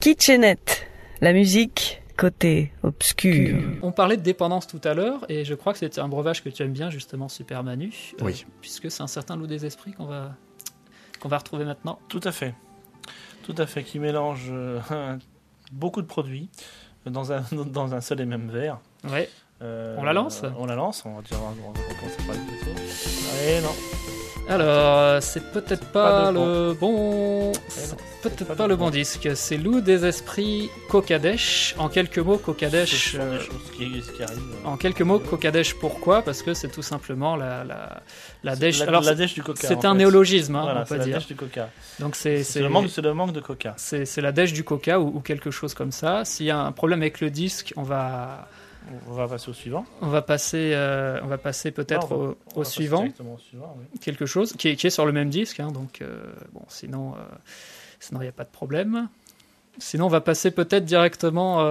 Kitchenette, la musique côté obscur. On parlait de dépendance tout à l'heure, et je crois que c'est un breuvage que tu aimes bien, justement, Super Manu. Oui. Puisque c'est un certain Loup des Esprits qu'on va retrouver maintenant. Tout à fait, qui mélange beaucoup de produits dans un seul et même verre. Ouais. On la lance ? On va dire, on va commencer par les photos. Ouais, non. Alors, c'est peut-être pas le bon disque. C'est Loup des Esprits Kokadesh. En quelques mots, Kokadesh. Qui arrive. En quelques mots, Kokadesh. Pourquoi ? Parce que c'est tout simplement la dèche. Alors, la dèche du coca. C'est un néologisme, voilà, on peut c'est dire. La dèche du coca. Donc c'est le manque de coca. C'est la dèche du coca ou quelque chose comme ça. S'il y a un problème avec le disque, on va passer au suivant. On va passer peut-être au suivant. Directement au suivant, oui. Quelque chose qui est sur le même disque, hein, donc bon, sinon il n'y a pas de problème. Sinon, on va passer peut-être directement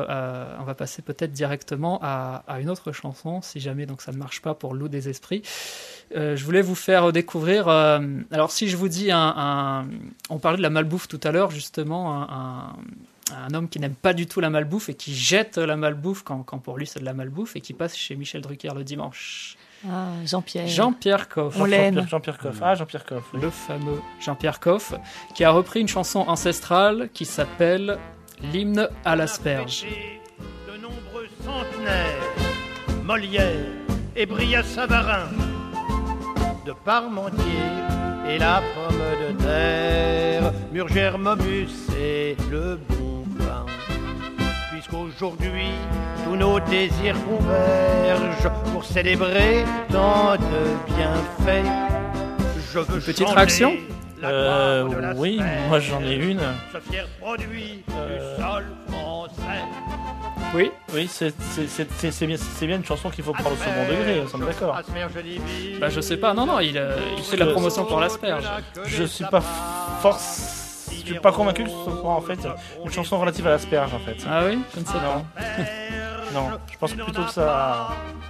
à une autre chanson, si jamais donc ça ne marche pas pour Loup des Esprits. Je voulais vous faire découvrir. Alors, si je vous dis on parlait de la malbouffe tout à l'heure, justement, un homme qui n'aime pas du tout la malbouffe et qui jette la malbouffe quand pour lui c'est de la malbouffe et qui passe chez Michel Drucker le dimanche. Ah, Jean-Pierre. Jean-Pierre Coff. On l'aime. Jean-Pierre Coff. Ah, Jean-Pierre Coff. Oui. Le fameux Jean-Pierre Coff, qui a repris une chanson ancestrale qui s'appelle L'hymne à l'asperge. De nombreux centenaires, Molière et Brillat-Savarin, de Parmentier et la pomme de terre, Murgère, Momus et le bon pain. Puisqu'aujourd'hui, tous nos désirs convergent pour célébrer tant de bienfaits. Je veux petite réaction ? Oui, moi j'en ai une. Ce fier produit du sol français. Oui, c'est bien une chanson qu'il faut prendre au second degré, nous sommes d'accord. Bah je sais pas, non, il fait de la promotion pour l'asperge. Je suis pas convaincu que ce soit en fait une chanson relative à l'asperge en fait. Ah oui, je ne sais pas. Non, je pense plutôt que ça.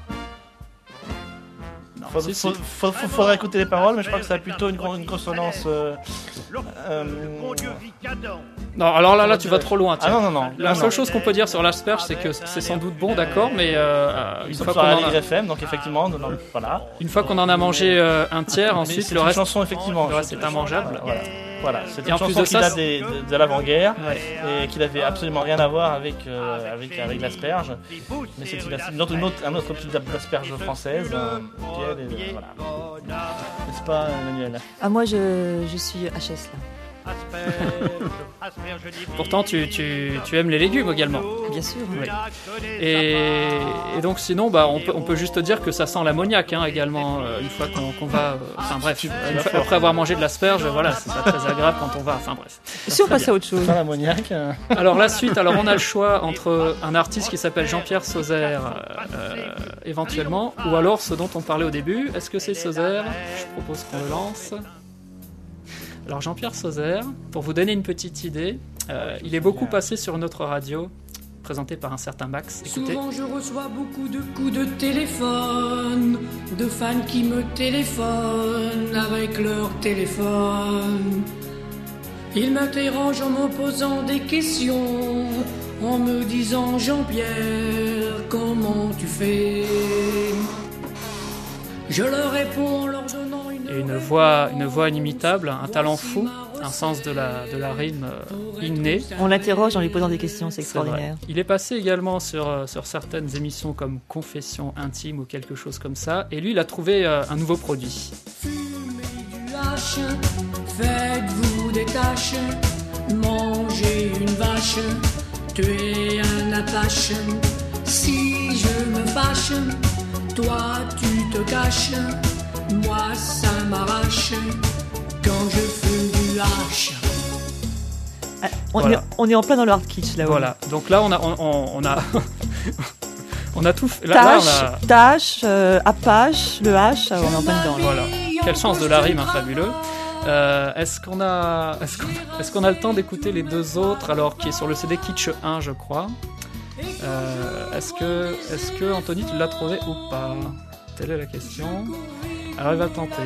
Faudrait écouter les paroles, mais je crois que ça a plutôt une consonance. Non, alors là, tu vas trop loin. Tiens. Ah non. La seule chose qu'on peut dire sur l'asperge, c'est que c'est sans doute bon, d'accord, mais une fois qu'on en a FM, donc effectivement, voilà. Une fois qu'on en a mangé un tiers, ensuite le reste. Chanson effectivement. Le reste est immangeable. Voilà, c'est une chanson qui date de l'avant-guerre et qui n'avait absolument rien à voir avec l'asperge. Mais c'est un autre type d'asperge française. Voilà. N'est-ce pas, Emmanuel ? Ah, moi, je suis HS là. Pourtant, tu aimes les légumes également. Bien sûr. Oui. Et donc, sinon, on peut juste dire que ça sent l'ammoniac également une fois qu'on va. Enfin bref, après avoir mangé de l'asperge, voilà, c'est pas très agréable quand on va. Enfin bref. Si on passe à autre chose. L'ammoniac. Alors la suite, on a le choix entre un artiste qui s'appelle Jean-Pierre Sauzère, éventuellement, ou alors ce dont on parlait au début. Est-ce que c'est Sauzère ? Je propose qu'on le lance. Alors Jean-Pierre Sauzère, pour vous donner une petite idée, il est beaucoup passé sur notre radio, présenté par un certain Max. Écoutez. Souvent je reçois beaucoup de coups de téléphone, de fans qui me téléphonent avec leur téléphone. Ils m'interrogent en me posant des questions, en me disant Jean-Pierre, comment tu fais ? Je leur réponds en leur donnant une voix inimitable, un talent fou, un sens de la rime inné. On l'interroge en lui posant des questions, c'est extraordinaire. Il est passé également sur certaines émissions comme Confession intime ou quelque chose comme ça, et lui il a trouvé un nouveau produit. Fumez du hache, faites-vous des tâches, mangez une vache, tuez un apache. Si je me fâche, toi tu te caches. Moi ça m'arrache quand je fume du hache. On est en plein dans le hard kitsch là. Voilà. Donc là on a on a tout fait. Tâche, Apache, le H, on est en plein dedans. Voilà. Quel sens de la rime, fabuleux. Est-ce qu'on a le temps d'écouter les deux autres, alors qui est sur le CD Kitsch 1 je crois. Est-ce que Anthony tu l'as trouvé ou pas? Telle est la question. Alors il va tenter.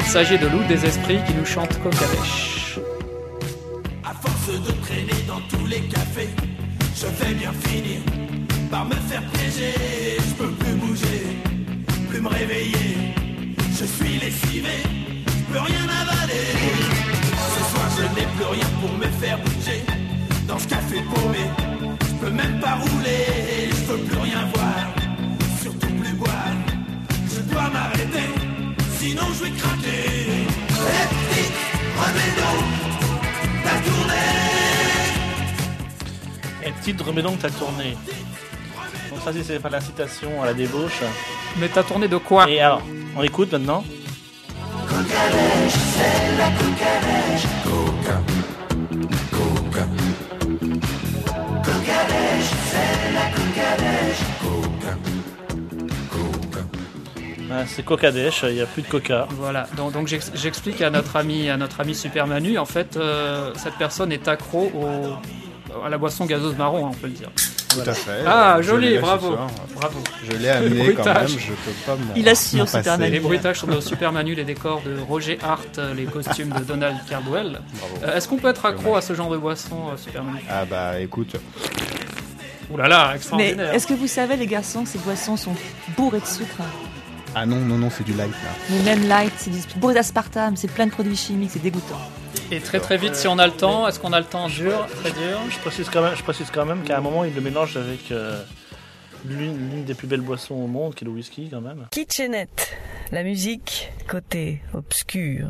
s'agit de Loup des Esprits qui nous chante Kokadèche. À force de traîner dans tous les cafés, je vais bien finir par me faire piéger. Je peux plus bouger, plus me réveiller. Je suis lessivé, je peux rien avaler. Ce soir je n'ai plus rien pour me faire bouger. Dans ce café paumé, je peux même pas rouler. Je peux plus rien voir, surtout plus boire. Je dois m'arrêter, sinon je vais craquer. Et petit, remets donc ta tournée. Et petite, remets donc ta tournée. Donc ça, c'est pas la citation à la débauche. Mais t'as tourné de quoi? Et alors, on écoute maintenant. Kokadèche, c'est la Kokadèche. Coca, Coca. Kokadèche, c'est la Kokadèche. Coca, Coca. Ah, c'est Kokadèche, il n'y a plus de coca. Voilà, donc j'explique à notre ami Super Manu, en fait, cette personne est accro à la boisson gazeuse marron, on peut le dire. Tout à fait. Ah, Je joli, l'ai bravo. ce soir. Bravo. Je l'ai amené quand même, je peux pas m'en Il assure, m'en Super passer. Manu. Les bruitages sont de Super Manu, les décors de Roger Hart, les costumes de Donald Cardwell. Bravo. Est-ce qu'on peut être accro à ce genre de boisson, Super Manu? Ah bah écoute, Ouh là là, Mais extraordinaire. est-ce que vous savez, les garçons, ces boissons sont bourrées de sucre? ah non, c'est du light là. Mais même light, c'est bourré d'aspartame, c'est plein de produits chimiques, c'est dégoûtant. Et très vite, si on a le temps, est-ce qu'on a le temps dur, très dur? Je précise quand même qu'à un moment, il le mélange avec l'une des plus belles boissons au monde, qui est le whisky quand même. Kitchenette, la musique côté obscur.